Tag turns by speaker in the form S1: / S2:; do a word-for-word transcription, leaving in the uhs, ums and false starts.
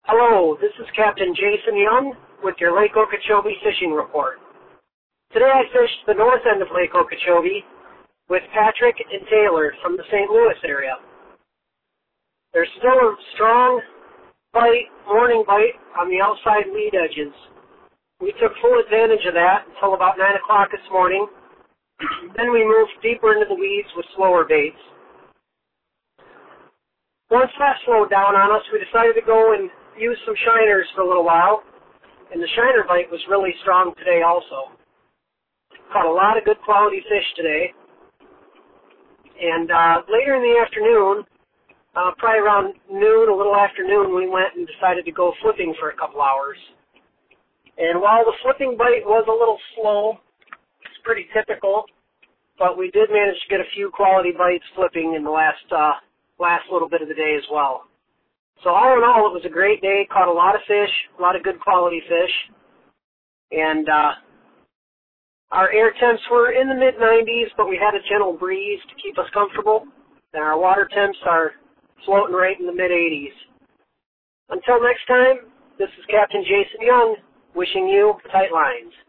S1: Hello, this is Captain Jason Young with your Lake Okeechobee Fishing Report. Today I fished the north end of Lake Okeechobee with Patrick and Taylor from the Saint Louis area. There's still a strong bite, morning bite on the outside lead edges. We took full advantage of that until about nine o'clock this morning. Then we moved deeper into the weeds with slower baits. Once that slowed down on us, we decided to go and use some shiners for a little while, and the shiner bite was really strong today also. Caught a lot of good quality fish today, and uh, later in the afternoon, uh, probably around noon, a little after noon, we went and decided to go flipping for a couple hours. And while the flipping bite was a little slow, it's pretty typical, but we did manage to get a few quality bites flipping in the last uh, last little bit of the day as well. So all in all, it was a great day. Caught a lot of fish, a lot of good quality fish. And uh, our air temps were in the mid nineties, but we had a gentle breeze to keep us comfortable. And our water temps are floating right in the mid eighties. Until next time, this is Captain Jason Young, wishing you tight lines.